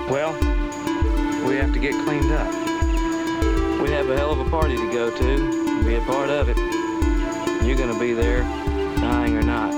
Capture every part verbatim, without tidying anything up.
Well, we have to get cleaned up. We have a hell of a party to go to and be a part of it. You're gonna be there, dying or not.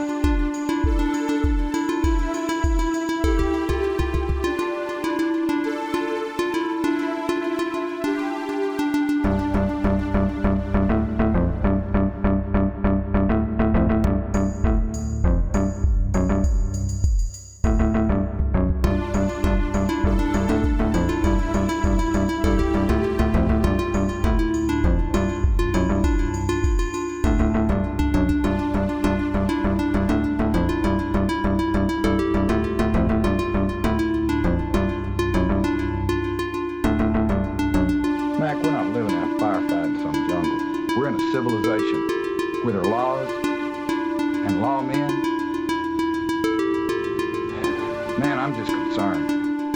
Mac, we're not living in a firefight in some jungle. We're in a civilization with our laws and lawmen. Man, I'm just concerned.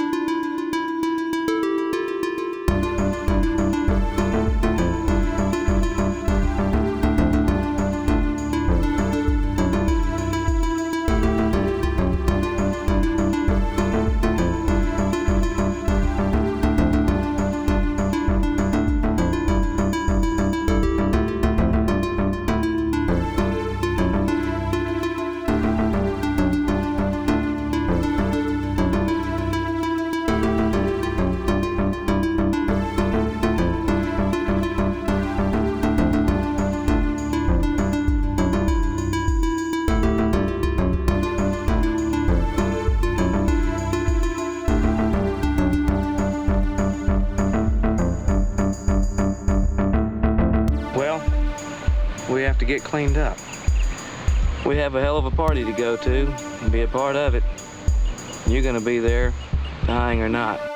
Well, we have to get cleaned up. We have a hell of a party to go to and be a part of it. You're gonna be there, dying or not.